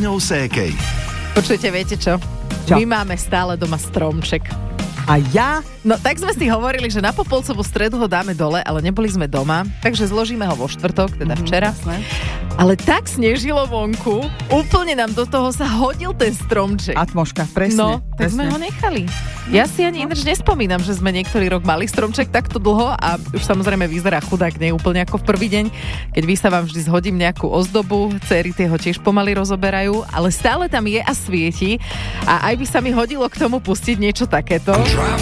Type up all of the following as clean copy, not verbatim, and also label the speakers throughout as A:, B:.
A: Táňou Sékej.
B: Počujte, viete čo? My máme stále doma stromček.
C: A ja?
B: No tak sme si hovorili, že na Popolcovú stredu ho dáme dole, ale neboli sme doma, takže zložíme ho vo štvrtok, teda včera. Ale tak snežilo vonku, úplne nám do toho sa hodil ten stromček.
C: Atmoška, presne.
B: No, tak
C: presne.
B: sme ho nechali. Ja si ani ináč nespomínam, že sme niektorý rok mali stromček takto dlho a už samozrejme vyzerá chudák, nie úplne ako v prvý deň, keď vy sa vám vždy zhodím nejakú ozdobu, céry tie ho tiež pomaly rozoberajú, ale stále tam je a svieti a aj by sa mi hodilo k tomu pustiť niečo takéto.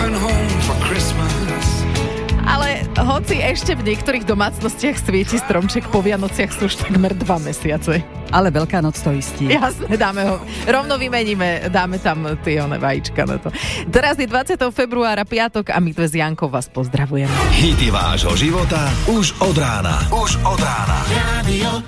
B: Ale hoci ešte v niektorých domácnostiach svieti stromček, po Vianociach sú už takmer 2 mesiace.
C: Ale Veľká noc to istí.
B: Jasné, dáme ho. Rovno vymeníme, dáme tam tie vajíčka na to. Teraz je 20. februára, piatok a my dve s Jankou vás pozdravujeme.
A: Hity vášho života už od rána. Už od rána. Radio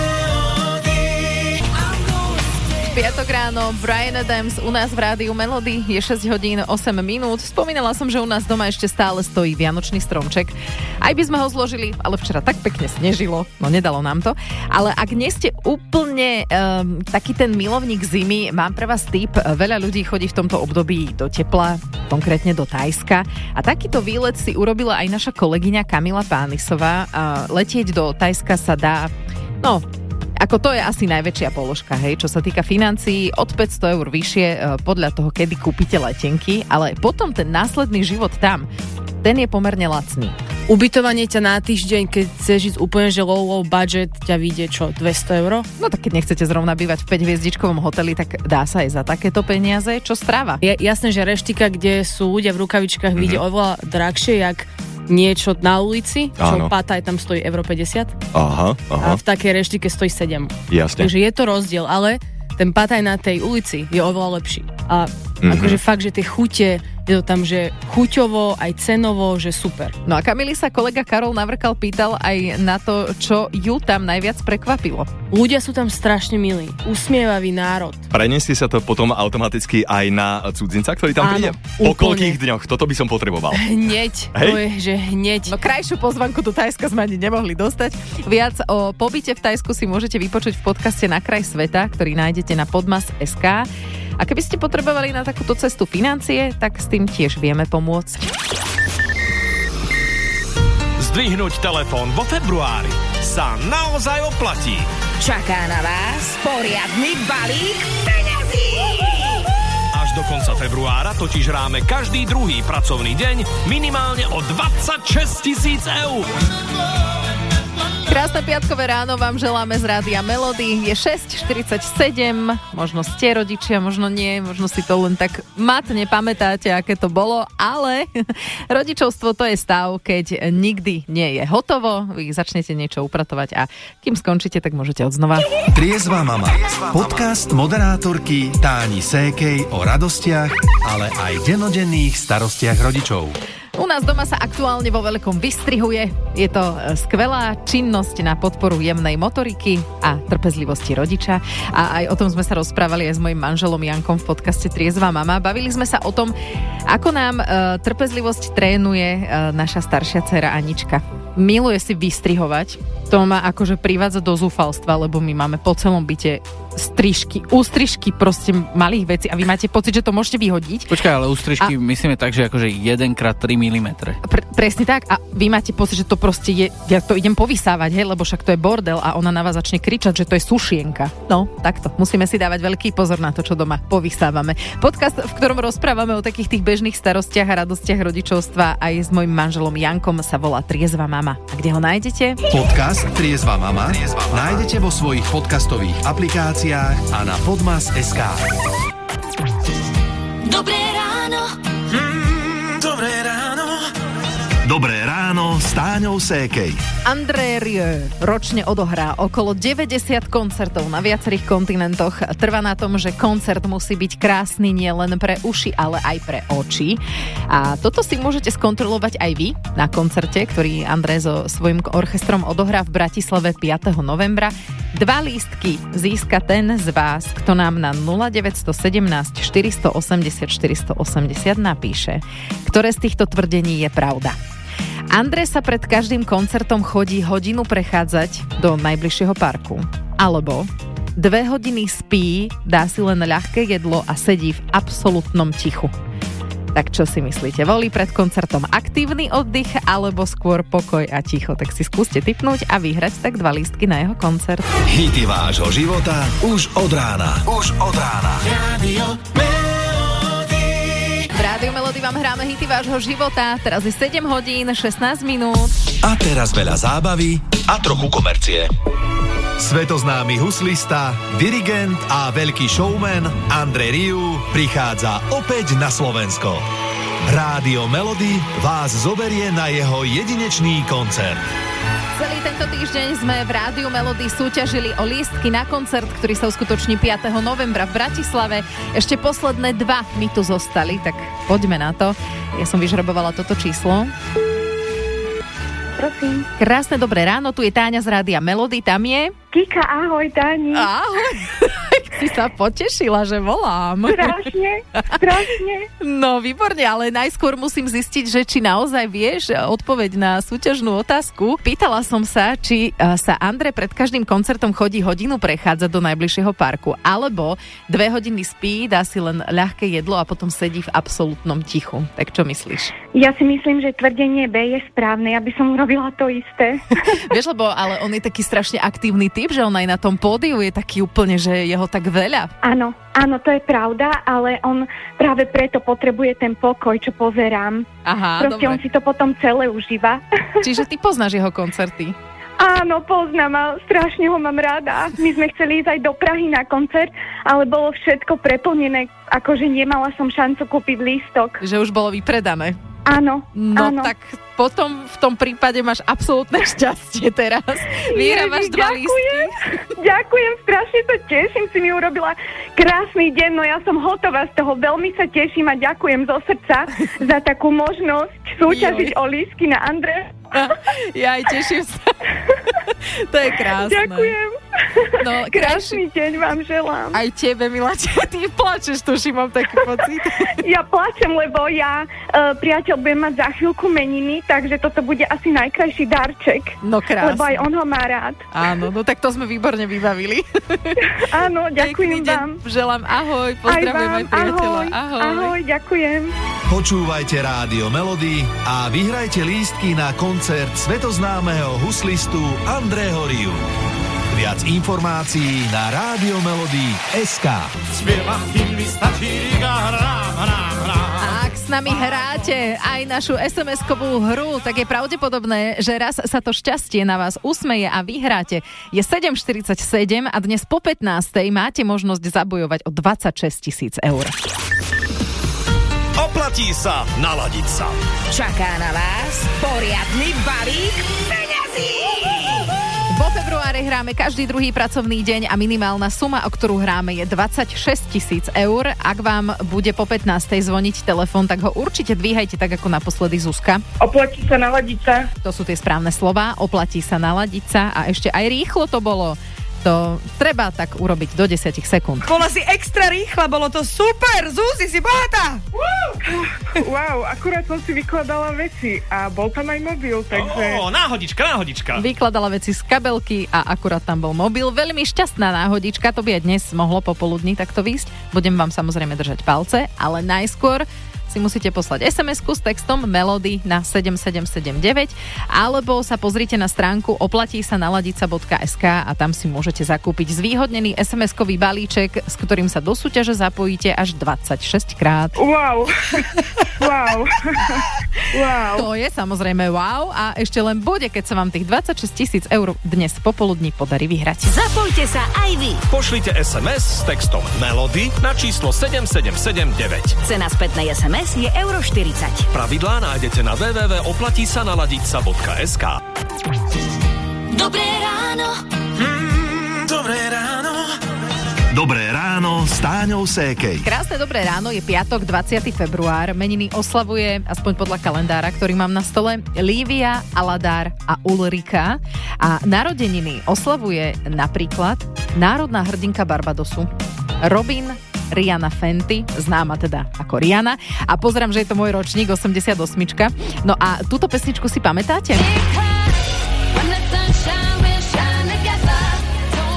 B: Piatok ráno, Bryan Adams u nás v rádiu Melody, je 6 hodín 8 minút. Spomínala som, že u nás doma ešte stále stojí vianočný stromček. Aj by sme ho zložili, ale včera tak pekne snežilo, no nedalo nám to. Ale ak nie ste úplne taký ten milovník zimy, mám pre vás tip. Veľa ľudí chodí v tomto období do tepla, konkrétne do Thajska. A takýto výlet si urobila aj naša kolegyňa Kamila Pánisová. Letieť do Thajska sa dá, ako to je asi najväčšia položka, hej, čo sa týka financií, od 500 eur vyššie podľa toho, kedy kúpite letenky, ale potom ten následný život tam, ten je pomerne lacný.
D: Ubytovanie ťa na týždeň, keď chceš ísť úplne že low budget, ťa vyjde čo, 200 eur?
B: No tak keď nechcete zrovna bývať v 5-hviezdičkovom hoteli, tak dá sa aj za takéto peniaze. Čo strava?
D: Je jasné, že reštika, kde sú ľudia v rukavičkách, vyjde oveľa drahšie, jak niečo na ulici, čo Pataj tam stojí euro 50.
E: Aha.
D: A v takej reštike stojí 7.
E: Jasne.
D: Takže je to rozdiel, ale ten Pataj na tej ulici je oveľa lepší. A akože fakt, že tie chute, je to tam, že chuťovo, aj cenovo, že super.
B: No a Kamili sa kolega Karol Navrkal pýtal aj na to, čo ju tam najviac prekvapilo.
D: Ľudia sú tam strašne milí, usmievavý národ.
E: Preniesie sa to potom automaticky aj na cudzinca, ktorý tam príde? Po koľkých dňoch? Toto by som potreboval.
D: Hneď,
E: hej?
D: To je, že hneď.
B: No krajšiu pozvanku do Thajska sme ani nemohli dostať. Viac o pobyte v Thajsku si môžete vypočuť v podcaste Na kraj sveta, ktorý nájdete na podmas.sk. A keby ste potrebovali na takúto cestu financie, tak s tým tiež vieme pomôcť.
F: Zdvihnúť telefón vo februári sa naozaj oplatí.
G: Čaká na vás poriadny balík peňazí.
F: Až do konca februára totiž hráme každý druhý pracovný deň minimálne o 26 000 eur.
B: Krásne piatkové ráno vám želáme z rádia Melody. Je 6:47, možno ste rodičia, možno nie, možno si to len tak matne pamätáte, aké to bolo, ale rodičovstvo to je stav, keď nikdy nie je hotovo, vy začnete niečo upratovať a kým skončíte, tak môžete odznova.
A: Triezva mama. Podcast moderátorky Táni Sékej o radostiach, ale aj dennodenných starostiach rodičov.
B: U nás doma sa aktuálne vo veľkom vystrihuje. Je to skvelá činnosť na podporu jemnej motoriky a trpezlivosti rodiča. A aj o tom sme sa rozprávali aj s mojím manželom Jankom v podcaste Triezva mama. Bavili sme sa o tom, ako nám trpezlivosť trénuje naša staršia dcéra Anička. Miluje si vystrihovať. To ma akože privádza do zúfalstva, lebo my máme po celom byte ústrižky proste malých vecí a vy máte pocit, že to môžete vyhodiť.
H: Počkaj, ale ústrižky myslíme tak, že akože 1x3 mm.
B: Presne tak a vy máte pocit, že to proste je, ja to idem povysávať, hej, lebo však to je bordel a ona na vás začne kričať, že to je sušienka. No, takto. Musíme si dávať veľký pozor na to, čo doma povysávame. Podcast, v ktorom rozprávame o takých tých bežných starostiach a radostiach rodičovstva aj s mojím manželom Jankom, sa volá Triezva mama. A kde ho nájdete?
A: Podcast Triezva mama nájdete vo svojich podcastových aplikáciách a na podmas.sk.
G: Dobré ráno.
F: Dobré ráno.
A: Dobré ráno s Táňou Sékej.
B: André Rieu ročne odohrá okolo 90 koncertov na viacerých kontinentoch. Trvá na tom, že koncert musí byť krásny nie len pre uši, ale aj pre oči. A toto si môžete skontrolovať aj vy na koncerte, ktorý André so svojím orchestrom odohrá v Bratislave 5. novembra. 2 lístky získa ten z vás, kto nám na 0917 480 480 napíše, ktoré z týchto tvrdení je pravda. André sa pred každým koncertom chodí hodinu prechádzať do najbližšieho parku. Alebo 2 hodiny spí, dá si len ľahké jedlo a sedí v absolútnom tichu. Tak čo si myslíte? Volí pred koncertom aktívny oddych alebo skôr pokoj a ticho? Tak si skúste tipnúť a vyhrať tak 2 lístky na jeho koncert.
A: Hity vášho života už od rána.
B: V Rádiu Melody vám hráme hity vášho života. Teraz je 7 hodín, 16 minút.
A: A teraz veľa zábavy a trochu komercie. Svetoznámy huslista, dirigent a veľký showman Andrej Rieu prichádza opäť na Slovensko. Rádio Melody vás zoberie na jeho jedinečný koncert.
B: Celý tento týždeň sme v Rádiu Melody súťažili o lístky na koncert, ktorý sa uskutoční 5. novembra v Bratislave. Ešte posledné 2 mi tu zostali, tak poďme na to. Ja som vyžrebovala toto číslo.
I: Prosím.
B: Krásne dobré ráno, tu je Táňa z Rádia Melody, tam je...
I: Kika, ahoj, Táni.
B: Ahoj. Si sa potešila, že volám.
I: Strašne.
B: No, výborne, ale najskôr musím zistiť, že či naozaj vieš odpoveď na súťažnú otázku. Pýtala som sa, či sa Andrej pred každým koncertom chodí hodinu prechádzať do najbližšieho parku, alebo 2 hodiny spí, dá si len ľahké jedlo a potom sedí v absolútnom tichu. Tak čo myslíš?
I: Ja si myslím, že tvrdenie B je správne, aby som urobila to isté.
B: Vieš, lebo ale on je taký strašne aktívny typ, že on aj na tom pódiu je taký úplne, že jeho tak veľa.
I: Áno, to je pravda, ale on práve preto potrebuje ten pokoj, čo pozerám.
B: Aha,
I: proste dobre. On si to potom celé užíva.
B: Čiže ty poznáš jeho koncerty?
I: Áno, poznám a strašne ho mám rada. My sme chceli ísť aj do Prahy na koncert, ale bolo všetko preplnené, akože nemala som šancu kúpiť lístok.
B: Že už bolo vypredané.
I: Áno,
B: no
I: áno.
B: Tak potom v tom prípade máš absolútne šťastie teraz. Vyhrávaš 2 lístky.
I: Ďakujem, strašne sa teším, si mi urobila krásny deň, no ja som hotová z toho, veľmi sa teším a ďakujem zo srdca za takú možnosť súťažiť o lístky na Andreja.
B: Ja aj teším sa. To je krásne.
I: Ďakujem.
B: No,
I: krásny deň vám želám.
B: Aj tebe, Miláčka, ty plačeš, tuším, mám taký pocit.
I: Ja plačem, lebo ja, priateľ, budem mať za chvíľku meniny, takže toto bude asi najkrajší darček.
B: No krásne.
I: Lebo aj on ho má rád.
B: Áno, no tak to sme výborne vybavili.
I: Áno, ďakujem vám.
B: Želám ahoj, pozdravujem aj priateľa.
I: Ahoj, ďakujem.
A: Počúvajte Rádio Melody a vyhrajte lístky na koncert svetoznámeho huslistu Andreho Rieu. Viac informácií na radiomelody.sk. Ak
B: s nami hráte aj našu SMS-kovú hru, tak je pravdepodobné, že raz sa to šťastie na vás usmeje a vyhráte. Je 7:47 a dnes po 15:00 máte možnosť zabojovať o 26 000 eur.
F: Oplatí sa naladiť sa.
G: Čaká na vás poriadny balík peňazí.
B: Vo februári hráme každý druhý pracovný deň a minimálna suma, o ktorú hráme, je 26 000 eur. Ak vám bude po 15:00 zvoniť telefón, tak ho určite dvíhajte tak ako naposledy Zuzka.
I: Oplatí sa naladiť sa.
B: To sú tie správne slová. Oplatí sa naladiť sa a ešte aj rýchlo to bolo. To treba tak urobiť do 10 sekúnd.
J: Bola si extra rýchla, bolo to super! Zuzi, si bohatá!
I: Wow, akurát som si vykladala veci a bol tam aj mobil, takže...
F: Náhodička.
B: Vykladala veci z kabelky a akurát tam bol mobil. Veľmi šťastná náhodička, to by aj dnes mohlo popoludní takto výjsť. Budem vám samozrejme držať palce, ale najskôr si musíte poslať SMS-ku s textom Melody na 7779 alebo sa pozrite na stránku oplatísanaladica.sk a tam si môžete zakúpiť zvýhodnený SMS-kový balíček, s ktorým sa do súťaže zapojíte až 26 krát.
I: Wow.
B: To je samozrejme wow a ešte len bude, keď sa vám tých 26 000 eur dnes popoludní podarí vyhrať.
G: Zapojte sa aj vy.
F: Pošlite SMS s textom Melody na číslo 7779.
G: Cena spätnej SMS je €40.
F: Pravidlá nájdete na www.oplatisanaladica.sk.
G: Dobré ráno.
F: Dobré ráno.
A: Dobré ráno s Táňou Sékej.
B: Krásne dobré ráno, je piatok, 20. február. Meniny oslavuje, aspoň podľa kalendára, ktorý mám na stole, Lívia, Aladár a Ulrika. A narodeniny oslavuje napríklad národná hrdinka Barbadosu, Robin Rihanna Fenty, známa teda ako Rihanna. A pozerám, že je to môj ročník, 88. No a túto pesničku si pamätáte?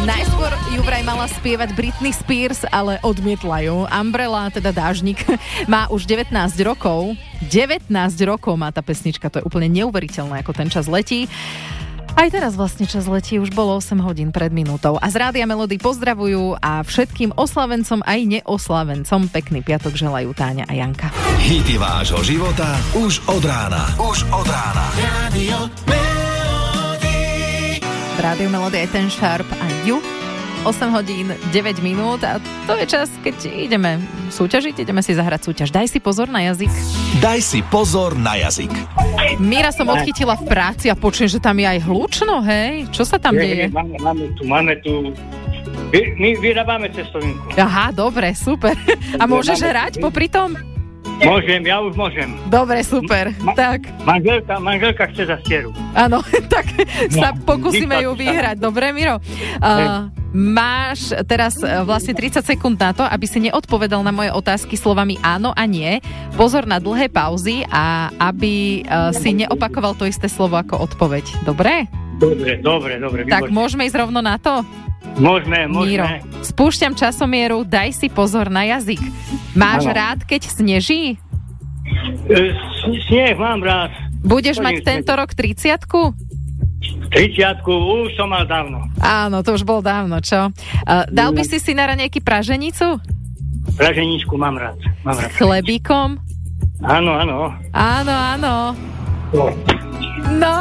B: Najskôr ju vraj mala spievať Britney Spears, ale odmietla ju. Umbrella, teda dážnik, má už 19 rokov. 19 rokov má tá pesnička, to je úplne neuveriteľné, ako ten čas letí. Aj teraz vlastne čas letí, už bolo 8 hodín pred minútou. A z Rádia Melody pozdravujú a všetkým oslavencom aj neoslavencom pekný piatok želajú Táňa a Janka.
A: Hity vášho života už od rána. Už od rána. Radio Melody.
B: Rádio Melody je ten Sharp a You. 8 hodín, 9 minút a to je čas, keď ideme súťažiť, ideme si zahrať súťaž. Daj si pozor na jazyk.
A: Daj si pozor na jazyk.
B: Míra som odchytila v práci a počujem, že tam je aj hlučno, hej? Čo sa tam deje?
K: Máme tu. My vyrábame cestovinku.
B: Aha, dobre, super. A môžeš hrať popri tom?
K: Môžem, ja už môžem.
B: Dobre, super. Tak.
K: Manželka chce zastieru.
B: Áno, tak sa pokúsime ju vyhrať. Dobre, Miro? Máš teraz vlastne 30 sekúnd na to, aby si neodpovedal na moje otázky slovami áno a nie. Pozor na dlhé pauzy a aby si neopakoval to isté slovo ako odpoveď. Dobre?
K: Dobre.
B: Tak môžeme ísť rovno na to?
K: Môžeme.
B: Miro, spúšťam časomieru, daj si pozor na jazyk. Máš rád, keď sneží?
K: Sneh mám rád.
B: Budeš mať tento rok 30-ku?
K: 30-ku už som mal dávno.
B: Áno, to už bolo dávno, čo? Dal by si na raňajky praženicu?
K: Praženičku mám rád.
B: S chlebíkom?
K: Áno.
B: Áno. No.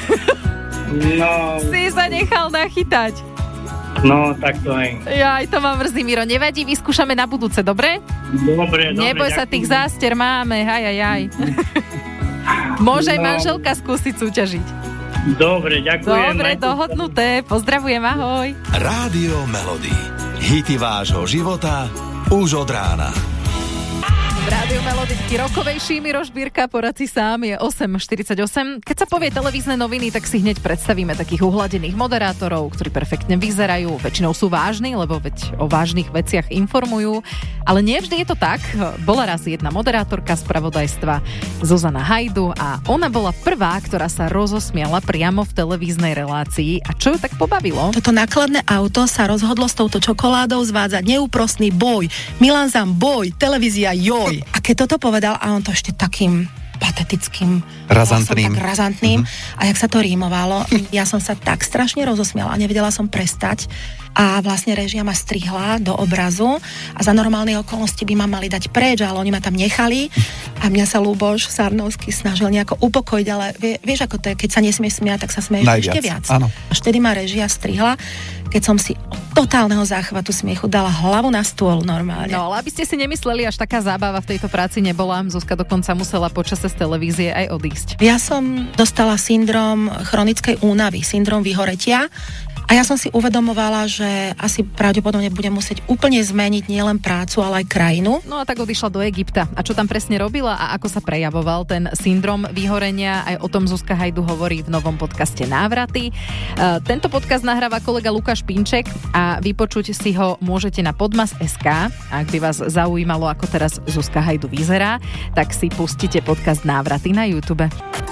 B: Si sa nechal nachytať.
K: No, tak to aj.
B: Jaj, to ma mrzí, Miro. Nevadí, vyskúšame na budúce, dobre?
K: Dobre.
B: Neboj sa, tých zástier máme, haj. Môže aj manželka skúsiť súťažiť.
K: Dobre, ďakujem.
B: Dobre, dohodnuté. Pozdravujem, ahoj.
A: Rádio Melody. Hity vášho života už od rána.
B: V Rádiu Melody rokovejší Miro Žbírka, porad si sám, je 8:48. Keď sa povie televízne noviny, tak si hneď predstavíme takých uhladených moderátorov, ktorí perfektne vyzerajú. Väčšinou sú vážni, lebo veď o vážnych veciach informujú. Ale nie vždy je to tak. Bola raz jedna moderátorka spravodajstva, Zuzana Hajdu, a ona bola prvá, ktorá sa rozosmiala priamo v televíznej relácii. A čo ju tak pobavilo?
L: Toto nákladné auto sa rozhodlo s touto čokoládou zvádzať neúprosný boj. Milan Zam boj, televízia joj. A keď toto povedal, a on to ešte takým patetickým razantným. A jak sa to rímovalo, ja som sa tak strašne rozosmiala a nevedela som prestať. A vlastne režia ma strihla do obrazu a za normálne okolnosti by ma mali dať preč, ale oni ma tam nechali a mňa sa Ľuboš Sarnovský snažil nejako upokojiť, ale vieš ako to je, keď sa nesmieš smiať, tak sa smeješ ešte viac. Áno. Až vtedy ma režia strihla, keď som si od totálneho záchvatu smiechu dala hlavu na stôl normálne.
B: No, ale aby ste si nemysleli, až taká zábava v tejto práci nebola. Zuzka dokonca musela počase z televízie aj odísť.
L: Ja som dostala syndrom chronickej únavy, syndrom vyhoretia. A ja som si uvedomovala, že asi pravdepodobne budem musieť úplne zmeniť nielen prácu, ale aj krajinu.
B: No a tak odišla do Egypta. A čo tam presne robila a ako sa prejavoval ten syndrom vyhorenia, aj o tom Zuzka Hajdu hovorí v novom podcaste Návraty. Tento podcast nahráva kolega Lukáš Pinček a vypočuť si ho môžete na podmas.sk. Ak by vás zaujímalo, ako teraz Zuzka Hajdu vyzerá, tak si pustite podcast Návraty na YouTube.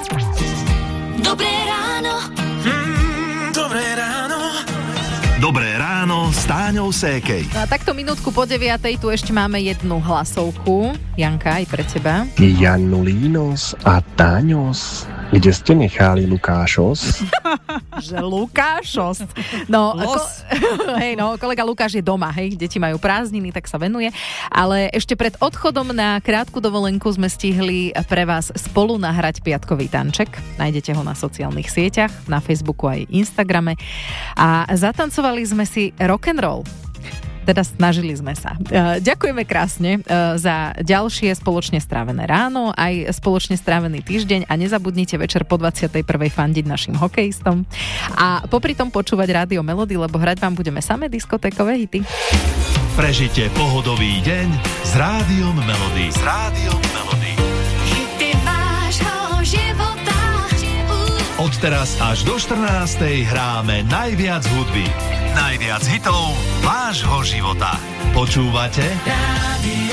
A: Dobré ráno. Dobré ráno. Dobré ráno s Táňou Sékej.
B: No a takto minútku po 9:00 tu ešte máme jednu hlasovku. Janka, aj pre teba.
M: Janulínos a Táňos, kde ste nechali Lukášos?
B: Že Lukášos. No, kolega Lukáš je doma, hej, deti majú prázdniny, tak sa venuje. Ale ešte pred odchodom na krátku dovolenku sme stihli pre vás spolu nahrať piatkový tanček. Nájdete ho na sociálnych sieťach, na Facebooku aj Instagrame. A zatancovali sme si rock'n'roll. Teda snažili sme sa. Ďakujeme krásne za ďalšie spoločne strávené ráno, aj spoločne strávený týždeň a nezabudnite večer po 21. fandiť našim hokejistom a popri tom počúvať Rádio Melody, lebo hrať vám budeme samé diskotékové hity.
A: Prežite pohodový deň s Rádiom Melody. S Rádiom Melody.
N: Hity vášho života.
A: Od teraz až do 14:00 hráme najviac hudby. Najviac hitov vášho života. Počúvate? Rádio